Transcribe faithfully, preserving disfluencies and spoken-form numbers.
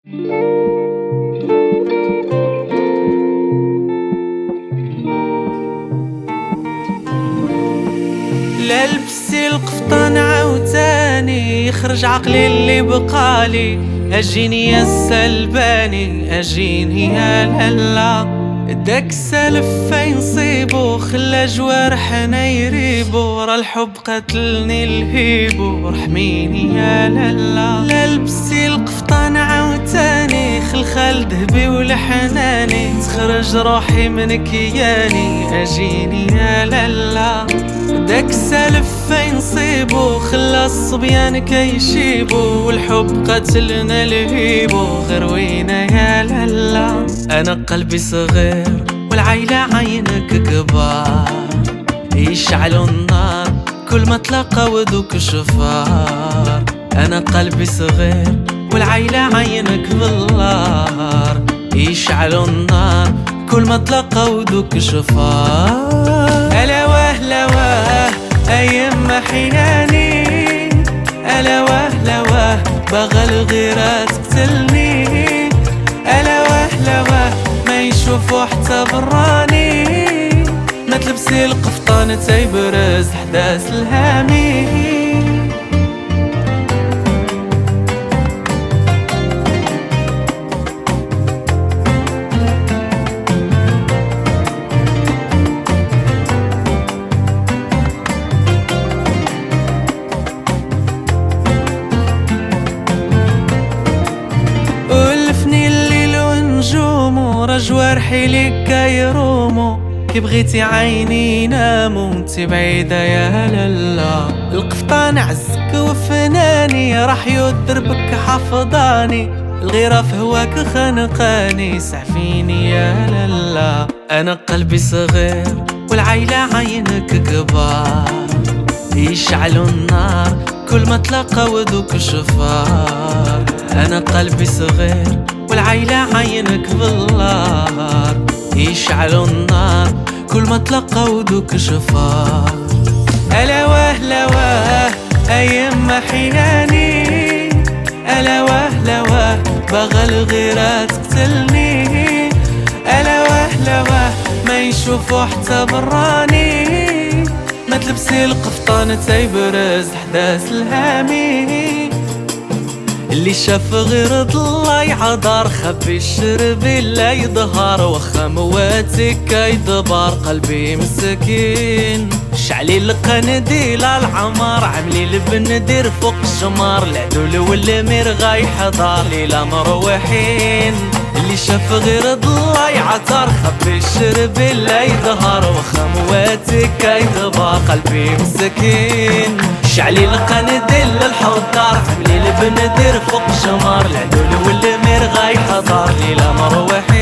لا لبستي القفطان عاوتاني يخرج عقلي اللي بقالي، اجيني يا السلباني اجيني يا لالا. داك السالف فين صيبو خلى جوارحنا يريبو، راه الحب قتلني الهيبو رحميني يا لالا. لا لبستي القفطان عاوتاني خلخال ذهبي ولحناني، تخرج روحي من كياني اجيني يا لالا. داك السالف فين صيبو خلى الصبيان كيشيبو، والحب قتلنا الهيبو غير وينا يا لالا. انا قلبي صغير والعيلة عينك كبار، يشعلوا النار كل ما تلاقاو دوك شفار. انا قلبي صغير والعيلة عينك بالنار، يشعلوا النار كل ما تلاقاو دوك شفار. ألا واه لا واه أيام محياني، ألا واه لا واه باغا الغيرة تقتلني، ألا واه لا واه ما يشوفو حتى براني. ما تلبسي القفطان تيبرز حداس الهامي. جوارحي ليك كيرومو، كي بغيتي عيني ينامو انتي بعيدة يا لالا. القفطان عزك وفناني راح يدربك حفظاني، الغيرة في هواك خنقاني سعفيني يا لالا. انا قلبي صغير والعيلة عينك كبار، يشعلوا النار كل ما تلاقاو دوك شفار. انا قلبي صغير والعيلة عينك بالنار، يشعلوا النار كل ما تلاقاو دوك شفار. ألا واه لا واه أيام محياني، ألا واه لا واه باغا الغيرة تقتلني، ألا واه لا واه ما يشوفو حتى براني. ما تلبسي القفطان تيبرز حداس الهامي، اللي شاف غير ضلا يعذر خبي الشربي لا يظهر، وخا مواتك كيدبر قلبي مسكين. شعلي القنديل العمر عملي البندير فوق الشمر، العدول والمير غيحضر ليلة مروحين. اللي شاف غير ضلا يعذر خبي الشربي لا يظهر، وخا مواتك كيدبر قلبي مسكين. شعلي القنديل الحضار عملي البندير فوق شمار، العدول والمير غيحضر ليلة مروحين.